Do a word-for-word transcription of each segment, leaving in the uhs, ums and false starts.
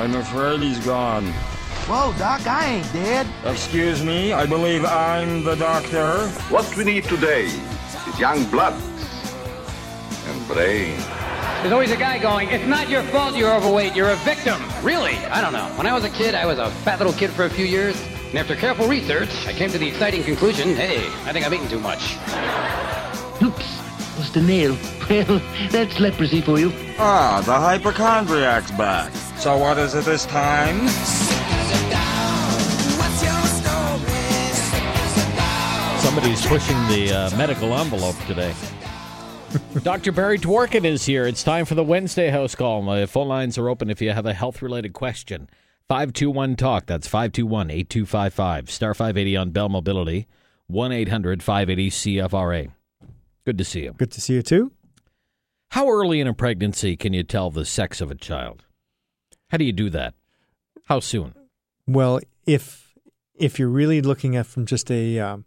I'm afraid he's gone. Whoa, Doc, I ain't dead. Excuse me, I believe I'm the doctor. What we need today is young blood and brain. There's always a guy going, it's not your fault you're overweight, you're a victim. Really? I don't know. When I was a kid, I was a fat little kid for a few years. And after careful research, I came to the exciting conclusion, hey, I think I've eaten too much. Oops, lost a nail. Well, that's leprosy for you. Ah, the hypochondriac's back. So what is it this time? Somebody's pushing the uh, medical envelope today. Doctor Barry Dworkin is here. It's time for the Wednesday house call. My phone lines are open if you have a health-related question. five two one talk. That's five two one, eight two five five. Star five eighty on Bell Mobility. one eight hundred, five eighty, C F R A. Good to see you. Good to see you, too. How early in a pregnancy can you tell the sex of a child? How do you do that? How soon? Well, if if you're really looking at from just a um,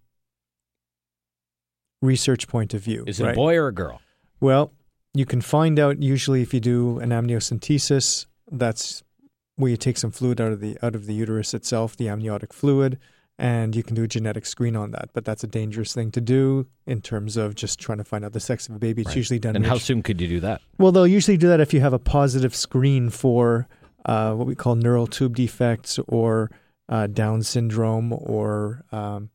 research point of view. Is it right? a boy or a girl? Well, you can find out usually if you do an amniocentesis. That's where you take some fluid out of the out of the uterus itself, the amniotic fluid, and you can do a genetic screen on that. But that's a dangerous thing to do in terms of just trying to find out the sex of a baby. It's Right. usually done. And rich- how soon could you do that? Well, they'll usually do that if you have a positive screen for uh, what we call neural tube defects or uh, Down syndrome or um,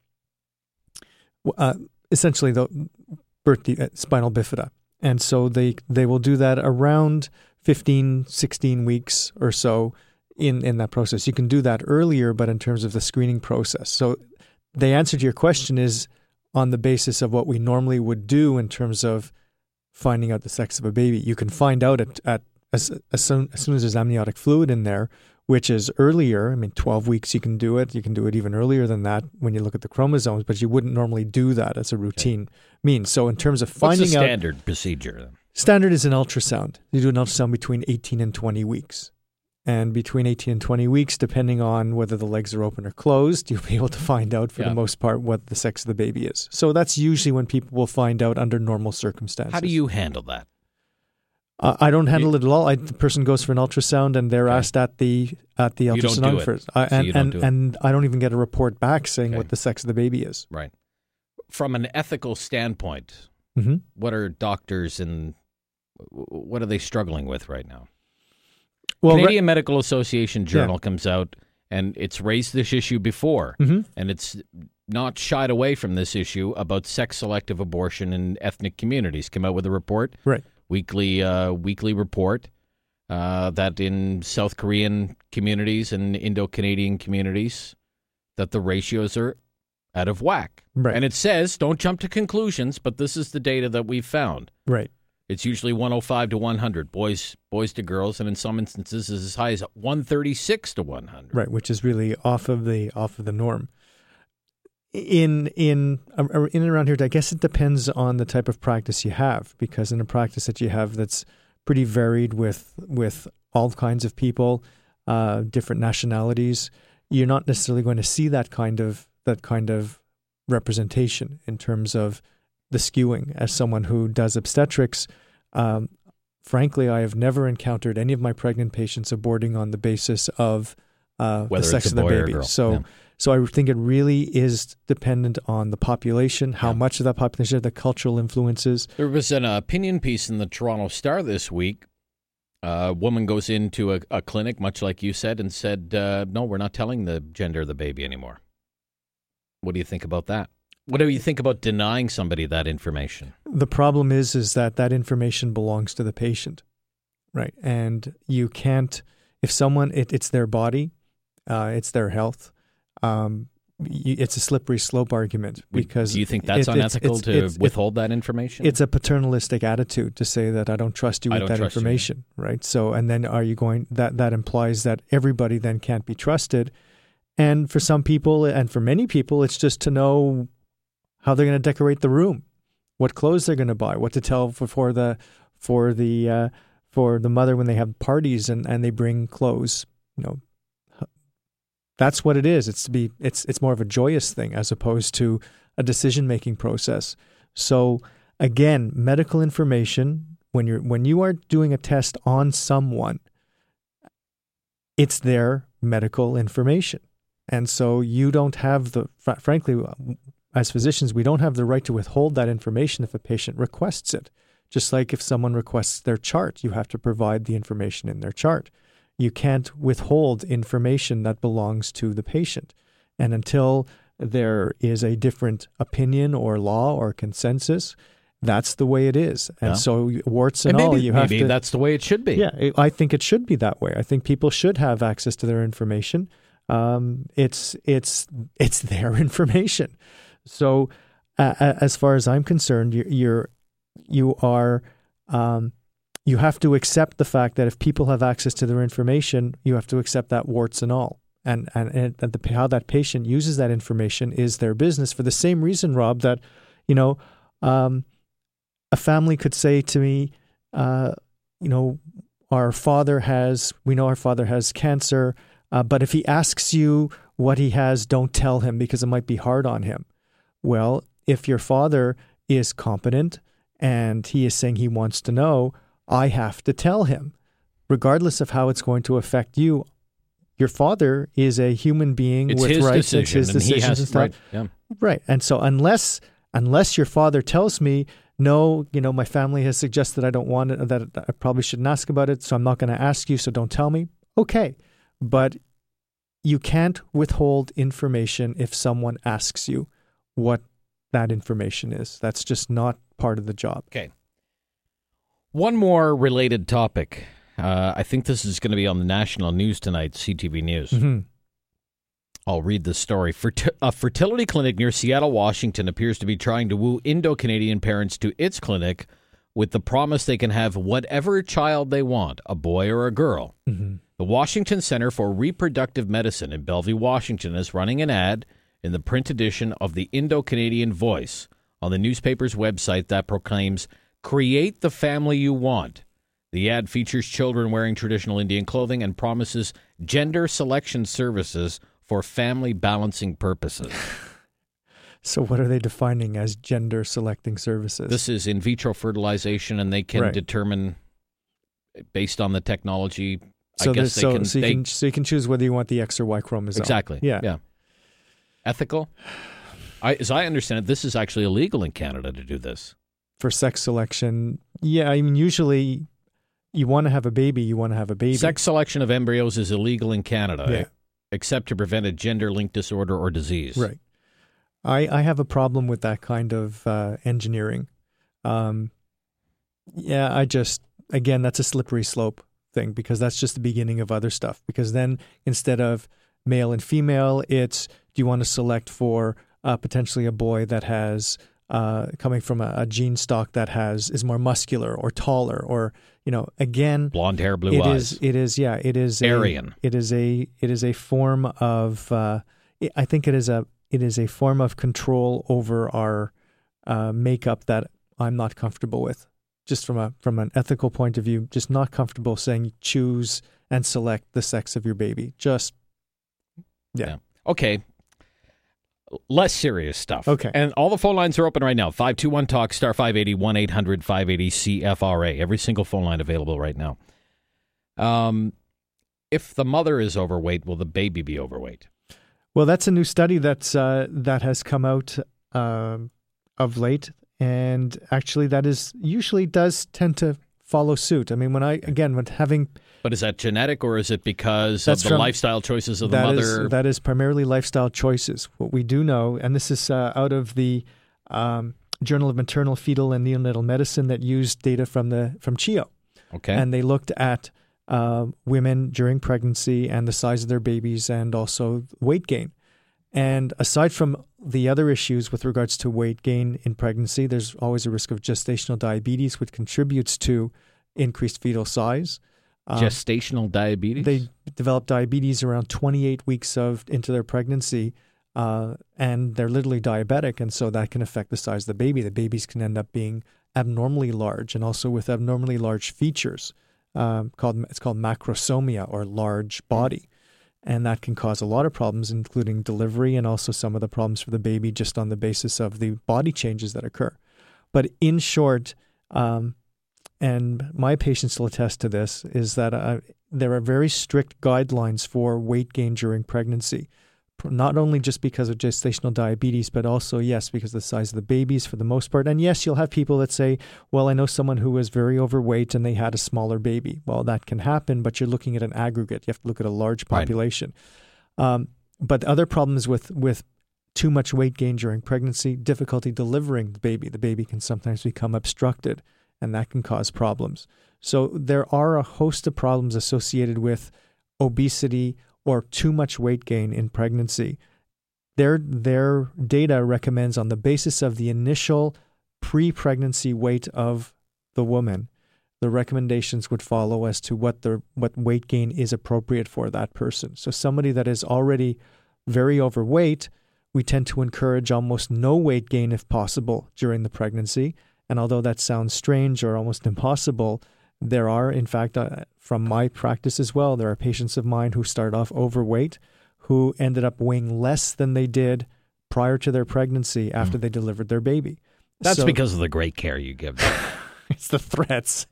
uh, essentially the birth de- uh, spinal bifida. And so they, they will do that around fifteen, sixteen weeks or so in, in that process. You can do that earlier, but in terms of the screening process. So the answer to your question is on the basis of what we normally would do in terms of finding out the sex of a baby. You can find out at, at as, as, soon, as soon as there's amniotic fluid in there, which is earlier. I mean, twelve weeks you can do it. You can do it even earlier than that when you look at the chromosomes, but you wouldn't normally do that as a routine okay. means. So in terms of finding What's the out... standard procedure then? Standard is an ultrasound. You do an ultrasound between eighteen and twenty weeks. And between eighteen and twenty weeks, depending on whether the legs are open or closed, you'll be able to find out for yeah. the most part what the sex of the baby is. So that's usually when people will find out under normal circumstances. How do you handle that? Uh, I don't handle you, it at all. I, the person goes for an ultrasound and they're okay. asked at the at the ultrasound you don't do it. first. Uh, so and you don't and, do it. and I don't even get a report back saying okay. what the sex of the baby is. Right. From an ethical standpoint, mm-hmm. what are doctors and what are they struggling with right now? Well, Canadian re- Medical Association Journal yeah. comes out, and it's raised this issue before, mm-hmm. and it's not shied away from this issue about sex-selective abortion in ethnic communities. Came out with a report, right? Weekly, uh, weekly report uh, that in South Korean communities and Indo-Canadian communities, that the ratios are out of whack. Right. And it says, don't jump to conclusions, but this is the data that we've found. Right. It's usually one oh five to one hundred, boys boys to girls, and in some instances is as high as one thirty-six to one hundred. Right, which is really off of the off of the norm. In in uh, in and around here, I guess it depends on the type of practice you have, because in a practice that you have that's pretty varied with with all kinds of people, uh, different nationalities, you're not necessarily going to see that kind of that kind of representation in terms of the skewing. As someone who does obstetrics, um, frankly, I have never encountered any of my pregnant patients aborting on the basis of uh, the sex of the baby. So, yeah. so I think it really is dependent on the population, how yeah. much of that population, the cultural influences. There was an opinion piece in the Toronto Star this week. A woman goes into a, a clinic, much like you said, and said, uh, no, we're not telling the gender of the baby anymore. What do you think about that? What do you think about denying somebody that information? The problem is, is that that information belongs to the patient, right? And you can't, if someone, it, it's their body, uh, it's their health. Um, you, it's a slippery slope argument because do you think that's it, unethical it's, it's, to it's, withhold that information? It's a paternalistic attitude to say that I don't trust you with that information, you. right? So, and then are you going, that, that implies that everybody then can't be trusted. And for some people, and for many people, it's just to know how they're going to decorate the room, what clothes they're going to buy, what to tell for, for the for the uh, for the mother when they have parties and, and they bring clothes. You know, that's what it is. It's to be it's it's more of a joyous thing as opposed to a decision making process. So again, medical information when you're when you are doing a test on someone, it's their medical information. And so you don't have the, fr- frankly, as physicians, we don't have the right to withhold that information if a patient requests it. Just like if someone requests their chart, you have to provide the information in their chart. You can't withhold information that belongs to the patient. And until there is a different opinion or law or consensus, that's the way it is. And yeah. so warts and, and maybe, all, you have maybe to... that's the way it should be. Yeah, I think it should be that way. I think people should have access to their information. Um, it's it's it's their information. So uh, as far as I'm concerned, you're, you're you are um, you have to accept the fact that if people have access to their information, you have to accept that warts and all. And and, and the, how that patient uses that information is their business. For the same reason, Rob, that you know, um, a family could say to me, uh, you know, our father has, we know our father has cancer, uh, but if he asks you what he has, don't tell him because it might be hard on him. Well, if your father is competent and he is saying he wants to know, I have to tell him, regardless of how it's going to affect you. Your father is a human being it's with his rights. Decision, it's his and decisions he has, and stuff. Right, yeah. Right. And so unless unless your father tells me, no, you know, my family has suggested I don't want it, that I probably shouldn't ask about it, so I'm not going to ask you, so don't tell me. Okay. But you can't withhold information if someone asks you what that information is. That's just not part of the job. Okay. One more related topic. Uh, I think this is going to be on the national news tonight, C T V News. Mm-hmm. I'll read the story. Ferti- a fertility clinic near Seattle, Washington appears to be trying to woo Indo-Canadian parents to its clinic with the promise they can have whatever child they want, a boy or a girl. Mm-hmm. The Washington Center for Reproductive Medicine in Bellevue, Washington is running an ad in the print edition of the Indo-Canadian Voice on the newspaper's website that proclaims, "Create the family you want." The ad features children wearing traditional Indian clothing and promises gender selection services for family balancing purposes. So what are they defining as gender selecting services? This is in vitro fertilization, and they can right. determine, based on the technology, so I guess they so, can... So you, they, can... so you can choose whether you want the X or Y chromosome. Exactly. Yeah. yeah. Ethical? I, as I understand it, this is actually illegal in Canada to do this. For sex selection, yeah, I mean, usually... You want to have a baby, you want to have a baby. Sex selection of embryos is illegal in Canada, yeah. except to prevent a gender-linked disorder or disease. Right. I, I have a problem with that kind of uh, engineering. Um, yeah, I just, again, that's a slippery slope thing because that's just the beginning of other stuff. Because then instead of male and female, it's do you want to select for uh, potentially a boy that has... Uh, coming from a, a gene stock that has is more muscular or taller or you know again blonde hair, blue it eyes. Is, it is yeah it is Aryan. A, it is a it is a form of uh, I think it is a it is a form of control over our uh, makeup that I'm not comfortable with. Just from a from an ethical point of view, just not comfortable saying choose and select the sex of your baby. Just yeah, yeah. Okay. Less serious stuff. Okay. And all the phone lines are open right now. five two one talk, star five eighty, one eight hundred five eighty C F R A. Every single phone line available right now. Um, if the mother is overweight, will the baby be overweight? Well, that's a new study that's uh, that has come out uh, of late. And actually, that is usually does tend to follow suit. I mean, when I, again, when having... But is that genetic or is it because That's of the from, lifestyle choices of the that mother? Is, that is primarily lifestyle choices. What we do know, and this is uh, out of the um, Journal of Maternal, Fetal, and Neonatal Medicine that used data from the from C H I O. Okay. And they looked at uh, women during pregnancy and the size of their babies and also weight gain. And aside from the other issues with regards to weight gain in pregnancy, there's always a risk of gestational diabetes, which contributes to increased fetal size. Um, Gestational diabetes? They develop diabetes around twenty-eight weeks of into their pregnancy, uh, and they're literally diabetic, and so that can affect the size of the baby. The babies can end up being abnormally large, and also with abnormally large features. Um, called it's called macrosomia, or large body, and that can cause a lot of problems, including delivery, and also some of the problems for the baby just on the basis of the body changes that occur. But in short, um, and my patients will attest to this, is that uh, there are very strict guidelines for weight gain during pregnancy. Not only just because of gestational diabetes, but also, yes, because of the size of the babies for the most part. And yes, you'll have people that say, well, I know someone who was very overweight and they had a smaller baby. Well, that can happen, but you're looking at an aggregate. You have to look at a large population. Right. Um, but other problems with, with too much weight gain during pregnancy, difficulty delivering the baby. The baby can sometimes become obstructed, and that can cause problems. So there are a host of problems associated with obesity or too much weight gain in pregnancy. Their, their data recommends, on the basis of the initial pre-pregnancy weight of the woman, the recommendations would follow as to what the what weight gain is appropriate for that person. So somebody that is already very overweight, we tend to encourage almost no weight gain if possible during the pregnancy. And although that sounds strange or almost impossible, there are, in fact, uh, from my practice as well, there are patients of mine who start off overweight who ended up weighing less than they did prior to their pregnancy after mm. they delivered their baby. That's so, because of the great care you give them. It's the threats.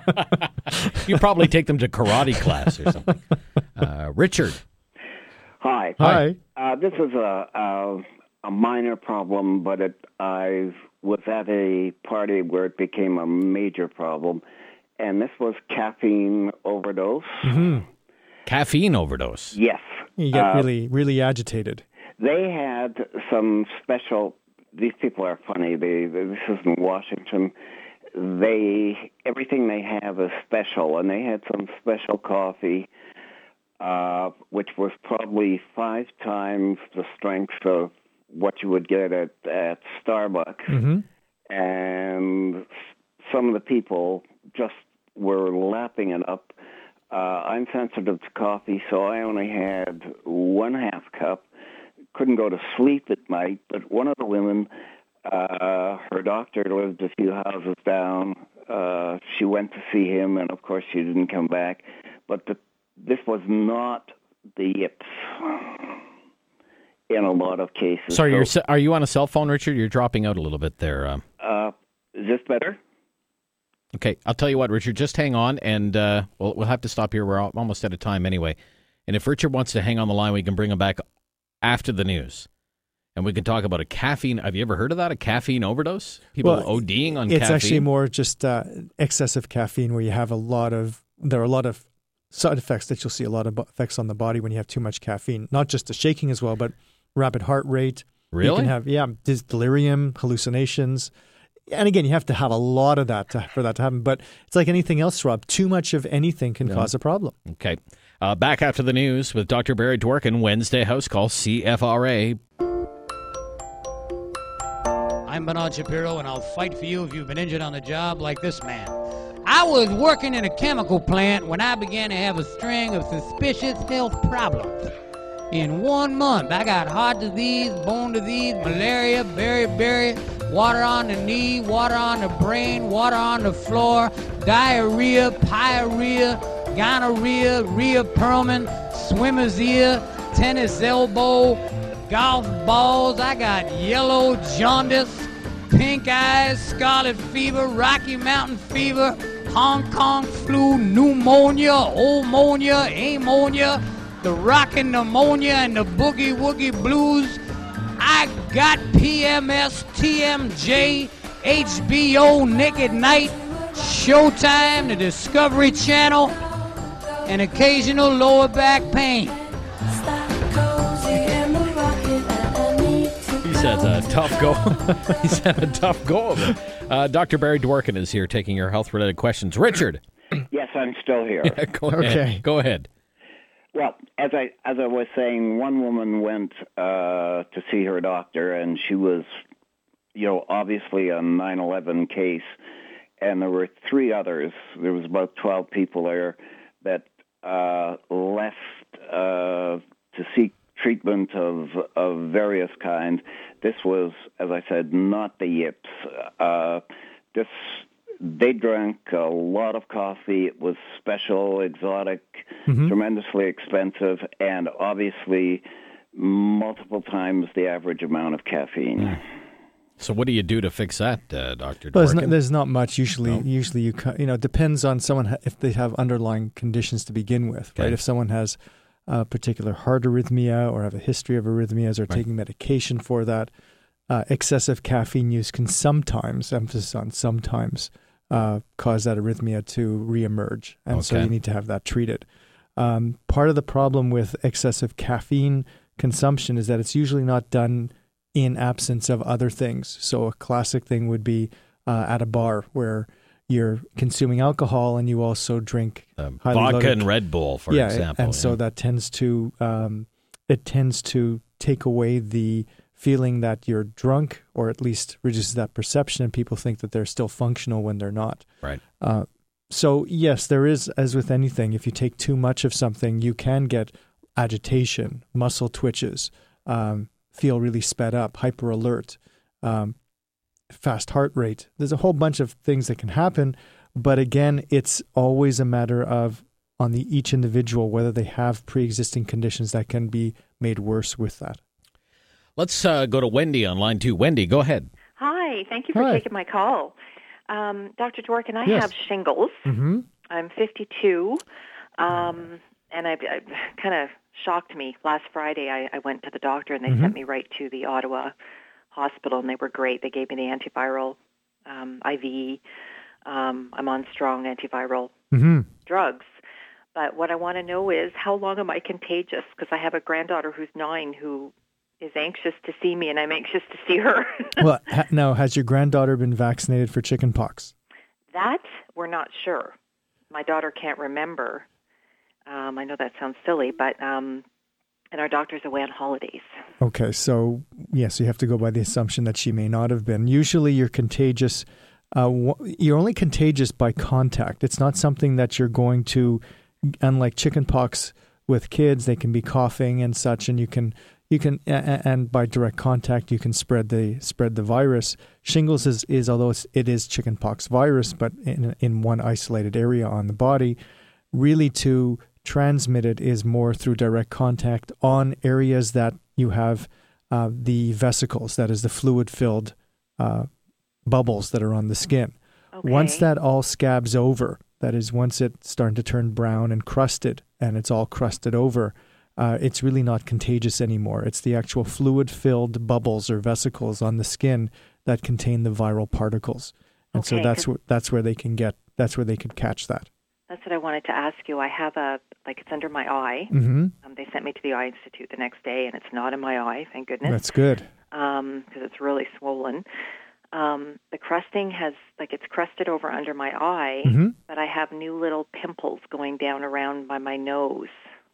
You probably take them to karate class or something. Uh, Richard. Hi. Hi. Uh, this is a, a a minor problem, but it, I was at a party where it became a major problem. And this was caffeine overdose. Mm-hmm. Caffeine overdose? Yes. You get uh, really, really agitated. They had some special, these people are funny, they, this is in Washington. They, everything they have is special, and they had some special coffee, uh, which was probably five times the strength of what you would get at, at Starbucks. Mm-hmm. And some of the people just were lapping it up. Uh, I'm sensitive to coffee, so I only had one half cup. Couldn't go to sleep at night, but one of the women, uh, her doctor lived a few houses down. Uh, she went to see him, and of course she didn't come back. But the, this was not the yips in a lot of cases. Sorry, so, you're, are you on a cell phone, Richard? You're dropping out a little bit there. Um. Uh, is this better? Okay, I'll tell you what, Richard, just hang on, and uh, we'll, we'll have to stop here. We're almost out of time anyway. And if Richard wants to hang on the line, we can bring him back after the news. And we can talk about a caffeine. Have you ever heard of that, a caffeine overdose? People well, ODing on it's caffeine? It's actually more just uh, excessive caffeine where you have a lot of, there are a lot of side effects that you'll see, a lot of effects on the body when you have too much caffeine. Not just the shaking as well, but rapid heart rate. Really? You can have, yeah, delirium, hallucinations. And again, you have to have a lot of that to, for that to happen. But it's like anything else, Rob. Too much of anything can yeah. cause a problem. Okay. Uh, back after the news with Doctor Barry Dworkin, Wednesday House Call, C F R A. I'm Bernard Shapiro, and I'll fight for you if you've been injured on the job like this man. I was working in a chemical plant when I began to have a string of suspicious health problems. In one month, I got heart disease, bone disease, malaria, beriberi, water on the knee, water on the brain, water on the floor, diarrhea, pyorrhea, gonorrhea, Rhea Perlman, swimmer's ear, tennis elbow, golf balls. I got yellow jaundice, pink eyes, scarlet fever, Rocky Mountain fever, Hong Kong flu, pneumonia, omonia, ammonia, the rockin' pneumonia and the boogie woogie blues. I got P M S, T M J, H B O, Nick at Night, Showtime, the Discovery Channel, and occasional lower back pain. He's had a tough go. He's had a tough go of it. Uh, Doctor Barry Dworkin is here taking your health-related questions. Richard. Yes, I'm still here. Yeah, go ahead. Okay. Go ahead. Well, as I as I was saying, one woman went uh, to see her doctor, and she was, you know, obviously a nine eleven case, and there were three others. There was about twelve people there that uh, left uh, to seek treatment of of various kinds. This was, as I said, not the yips. Uh, this. They drank a lot of coffee. It was special, exotic, mm-hmm. tremendously expensive, and obviously multiple times the average amount of caffeine. So what do you do to fix that, uh, Doctor Well, there's, Dworkin? not, there's not much. Usually, No? usually you ca- you know, it depends on someone ha- if they have underlying conditions to begin with, Okay. right? If someone has a particular heart arrhythmia or have a history of arrhythmias or Right. taking medication for that, uh, excessive caffeine use can sometimes, emphasis on sometimes, uh, cause that arrhythmia to reemerge, and so Okay. you need to have that treated. Um, part of the problem with excessive caffeine consumption is that it's usually not done in absence of other things. So a classic thing would be uh, at a bar where you're consuming alcohol and you also drink Um, highly vodka loaded- and Red Bull, for yeah, example. and so yeah. that tends to um, it tends to take away the feeling that you're drunk, or at least reduces that perception, and people think that they're still functional when they're not. Right. Uh, so yes, there is, as with anything, if you take too much of something, you can get agitation, muscle twitches, um, feel really sped up, hyper alert, um, fast heart rate. There's a whole bunch of things that can happen, but again, it's always a matter of on the each individual whether they have pre-existing conditions that can be made worse with that. Let's uh, go to Wendy on line two. Wendy, go ahead. Hi, thank you for Hi. taking my call. Um, Doctor Dworkin, I Yes. have shingles. Mm-hmm. I'm fifty-two, um, and I, I kind of shocked me. Last Friday, I, I went to the doctor, and they Mhm. sent me right to the Ottawa hospital, and they were great. They gave me the antiviral um, I V. Um, I'm on strong antiviral Mm-hmm. drugs. But what I want to know is, how long am I contagious? Because I have a granddaughter who's nine who is anxious to see me, and I'm anxious to see her. Well, ha- now, has your granddaughter been vaccinated for chicken pox? That we're not sure. My daughter can't remember. Um, I know that sounds silly, but um, and our doctor's away on holidays. Okay, so yes, you have to go by the assumption that she may not have been. Usually you're contagious, uh, wh- you're only contagious by contact. It's not something that you're going to, unlike chickenpox with kids, they can be coughing and such, and you can, you can, a- and by direct contact, you can spread the spread the virus. Shingles is, is although it's, it is chickenpox virus, but in, in one isolated area on the body, really to transmit it is more through direct contact on areas that you have uh, the vesicles, that is the fluid-filled uh, bubbles that are on the skin. Okay. Once that all scabs over, that is once it's starting to turn brown and crusted, and it's all crusted over, uh, it's really not contagious anymore. It's the actual fluid-filled bubbles or vesicles on the skin that contain the viral particles. And so Okay, that's 'cause- where that's where they can get, that's where they can catch that. That's what I wanted to ask you. I have a, like, it's under my eye. Mm-hmm. Um, they sent me to the Eye Institute the next day, and it's not in my eye, thank goodness, That's good. because it's really swollen. Um, the crusting has, like, it's crusted over under my eye, Mm-hmm. but I have new little pimples going down around by my nose.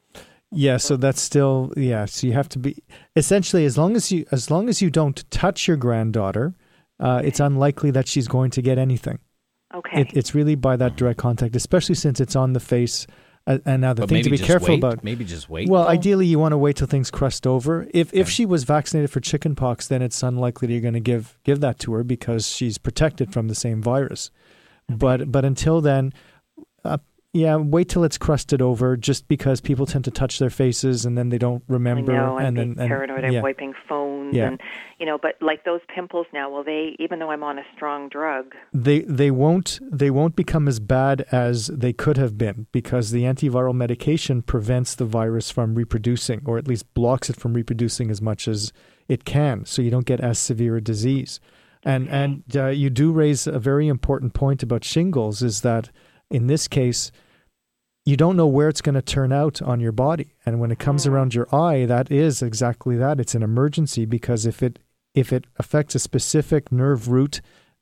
Yeah, so that's still, yeah, so you have to be, essentially, as long as you as long as you don't touch your granddaughter, uh, it's unlikely that she's going to get anything. Okay. It, it's really by that direct contact, especially since it's on the face. Uh, and now the But thing maybe to be just careful wait. about. Maybe just wait. Well, though? ideally, you want to wait till things crust over. If if she was vaccinated for chickenpox, then it's unlikely that you're going to give give that to her because she's protected from the same virus. But but until then, uh, yeah, wait till it's crusted over. Just because people tend to touch their faces and then they don't remember. I know, I'm and being then and, paranoid. yeah. I'm wiping phones, Yeah. and you know, but like those pimples now, will they? Even though I'm on a strong drug, They they won't they won't become as bad as they could have been because the antiviral medication prevents the virus from reproducing, or at least blocks it from reproducing as much as it can, so you don't get as severe a disease. And Okay. and uh, you do raise a very important point about shingles, is that in this case, you don't know where it's going to turn out on your body, and when it comes Mm. around your eye, that is exactly that. It's an emergency because if it if it affects a specific nerve root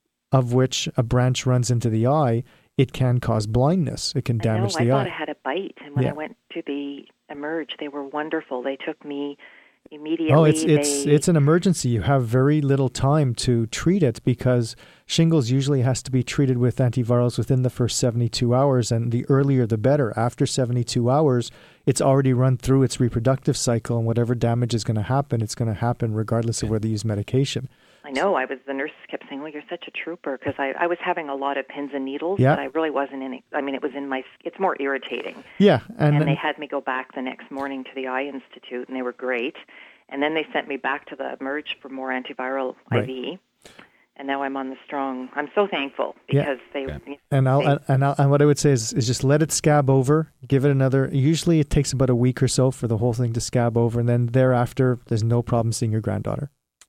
of which a branch runs into the eye, it can cause blindness. It can damage I know. the I eye. thought I had a bite, and when Yeah. I went to the Emerge, they were wonderful. They took me immediately. Oh, it's it's they, it's an emergency. You have very little time to treat it because shingles usually has to be treated with antivirals within the first seventy-two hours, and the earlier the better. After seventy-two hours, it's already run through its reproductive cycle, and whatever damage is going to happen, it's going to happen regardless of whether you use medication. I know. I was. The nurse kept saying, "Well, you're such a trooper," because I, I was having a lot of pins and needles, Yeah. but I really wasn't in it. I mean, it was in my. It's more irritating. Yeah, and, And they had me go back the next morning to the Eye Institute, and they were great. And then they sent me back to the Emerge for more antiviral Right. I V. and now I'm on the strong. I'm so thankful because Yeah. they. Okay. And I'll, they and I'll, and what I would say is, is just let it scab over. Give it another. Usually, it takes about a week or so for the whole thing to scab over, and then thereafter, there's no problem seeing your granddaughter.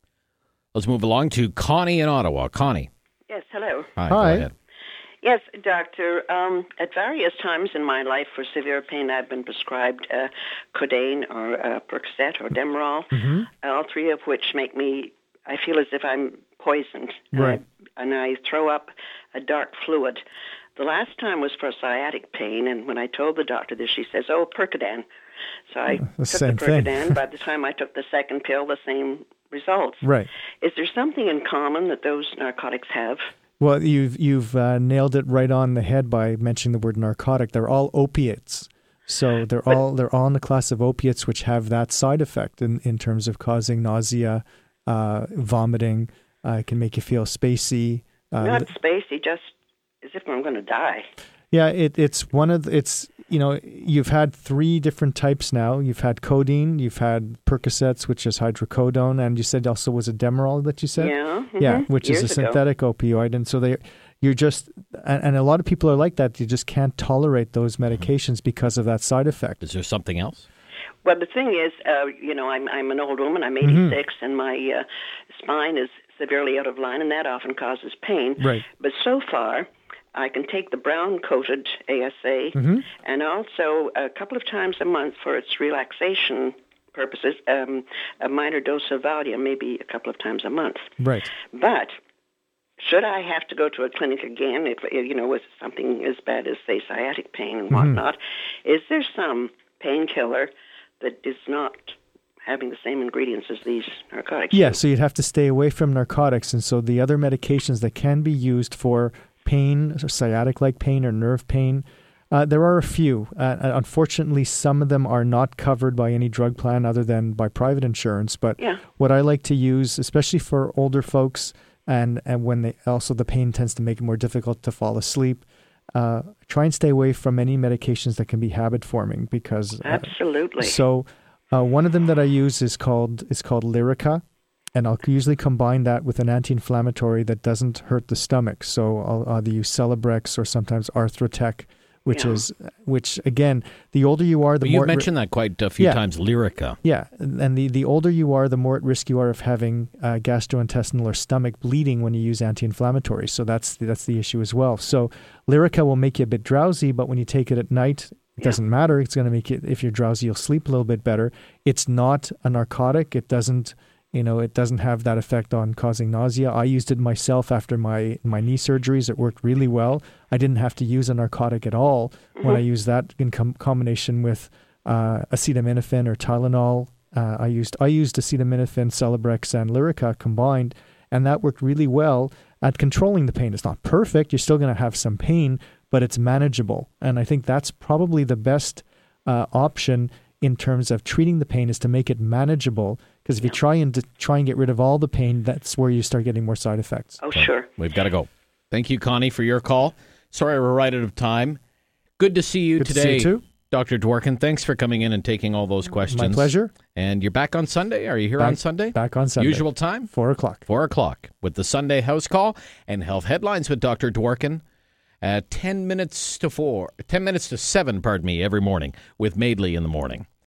Let's move along to Connie in Ottawa. Connie. Yes, hello. Hi. Hi. Go ahead. Yes, doctor. Um, at various times in my life for severe pain, I've been prescribed uh, Codeine or uh, Percocet or Demerol, Mm-hmm. all three of which make me, I feel as if I'm poisoned. Right. And I, and I throw up a dark fluid. The last time was for sciatic pain, and when I told the doctor this, she says, oh, Percodan. So I The took same the thing. Percodan. By the time I took the second pill, the same results. Right. Is there something in common that those narcotics have? Well, you've you've uh, nailed it right on the head by mentioning the word narcotic. They're all opiates, so they're But- all they're all in the class of opiates, which have that side effect in, in terms of causing nausea, uh, vomiting. Uh, it can make you feel spacey. Uh, Not spacey, just as if I'm going to die. Yeah, it, it's one of the, it's you know you've had three different types now. You've had codeine, you've had Percocets, which is hydrocodone, and you said also was a Demerol that you said. Yeah, Yeah, mhm, which is years a ago. synthetic opioid, and so they, you're just, and, and a lot of people are like that. You just can't tolerate those medications because of that side effect. Is there something else? Well, the thing is, uh, you know, I'm I'm an old woman. I'm Mm-hmm. eighty-six, and my uh, spine is severely out of line, and that often causes pain. Right. But so far, I can take the brown-coated A S A, Mm-hmm. and also a couple of times a month for its relaxation purposes, um, a minor dose of Valium, maybe a couple of times a month. Right. But should I have to go to a clinic again, if you know, with something as bad as, say, sciatic pain and whatnot, is there some painkiller that is not having the same ingredients as these narcotics? Yeah, so you'd have to stay away from narcotics, and so the other medications that can be used for pain, sciatic-like pain or nerve pain, uh, there are a few. Uh, unfortunately, some of them are not covered by any drug plan other than by private insurance. But Yeah. what I like to use, especially for older folks, and, and when they also the pain tends to make it more difficult to fall asleep, uh, try and stay away from any medications that can be habit-forming because uh, Absolutely. So uh, one of them that I use is called is called Lyrica. And I'll usually combine that with an anti-inflammatory that doesn't hurt the stomach. So I'll either use Celebrex or sometimes Arthrotec, which Yeah. is, which again, the older you are, the But more... you've mentioned that quite a few Yeah. times, Lyrica. Yeah, and the, the older you are, the more at risk you are of having uh, gastrointestinal or stomach bleeding when you use anti-inflammatories. So that's the, that's the issue as well. So Lyrica will make you a bit drowsy, but when you take it at night, it Yeah. doesn't matter. It's going to make it, if you're drowsy, you'll sleep a little bit better. It's not a narcotic. It doesn't... You know, it doesn't have that effect on causing nausea. I used it myself after my, my knee surgeries. It worked really well. I didn't have to use a narcotic at all Mm-hmm. when I used that in com- combination with uh, acetaminophen or Tylenol. Uh, I used I used acetaminophen, Celebrex, and Lyrica combined, and that worked really well at controlling the pain. It's not perfect. You're still going to have some pain, but it's manageable. And I think that's probably the best uh, option in terms of treating the pain is to make it manageable. Because if you try and d- try and get rid of all the pain, that's where you start getting more side effects. Oh, sure. We've got to go. Thank you, Connie, for your call. Sorry we're right out of time. Good to see you Good to see today, you too. Doctor Dworkin. Thanks for coming in and taking all those questions. My pleasure. And you're back on Sunday? Are you here Back- on Sunday? Back on Sunday. Usual time? Four o'clock. Four o'clock with the Sunday House Call and Health Headlines with Doctor Dworkin at ten minutes to four, ten minutes to seven, pardon me, every morning with Maidley in the morning.